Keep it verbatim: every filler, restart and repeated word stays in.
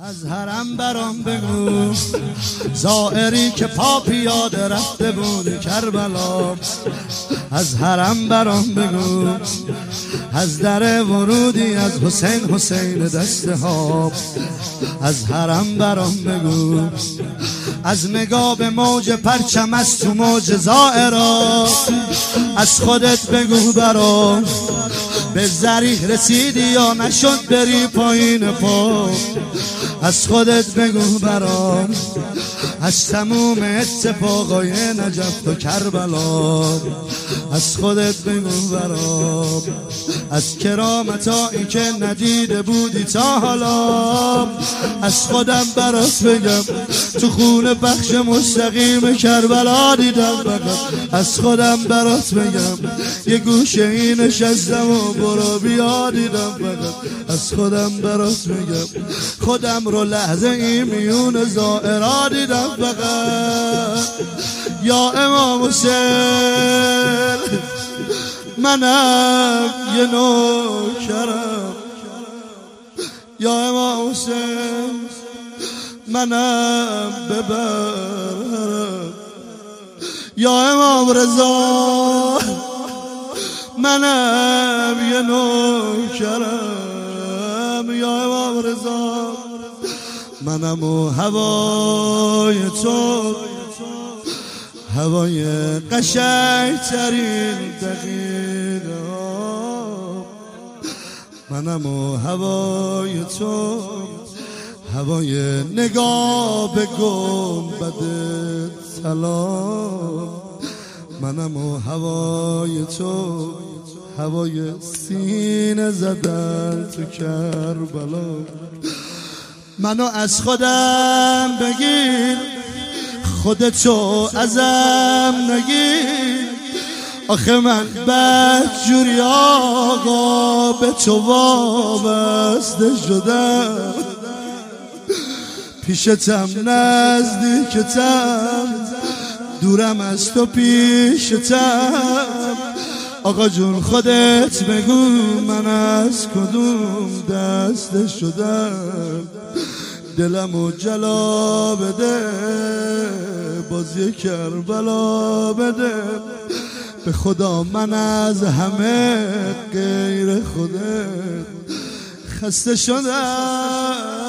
از حرم برام بگو، زائری که پا پیاده رفته بود کربلا. از حرم برام بگو، از در ورودی از حسین حسین دسته ها. از حرم برام بگو، از نگاه به موج پرچم از تو موج زائرا. از خودت بگو برام، به ذریح رسیدی یا نشد بری پایین پا. از خودت بگو برام، از تموم اتفاقای نجف و کربلا. از خودت بگو برام، از کرامتایی که ندیده بودی تا حالا. از خودم برات بگم، تو خون بخش مستقیم کربلا دیدم فقط. از خودم برات بگم، یه گوشه این نشستم و برو بیا دیدم فقط. از خودم برات بگم، خودم رو لحظه این میون زائرا دیدم فقط. یا امام حسین، منم یه نوکرم. یا امام حسین، منم ببرم. یا امام رضا، منم یه نوکرم. یا امام رضا، منم و هوای تو، هوای قشنگ ترین دقیقه. منم و هوای تو، هوای نگاه به گنبد طلا. منم و هوای تو، هوای سینه زدن تو کربلا. منو از خودم بگیر، خودتو ازم نگیر. آخه من بدجوری آقا به تو وابسته شدم. پیشتم نزدیکتم، دورم از تو پیشتم. آقا جون خودت بگو، من از کدوم دسته شدم. دلمو جلا بده، بازی کربلا بده. به خدا من از همه غیر خودت خسته شدم.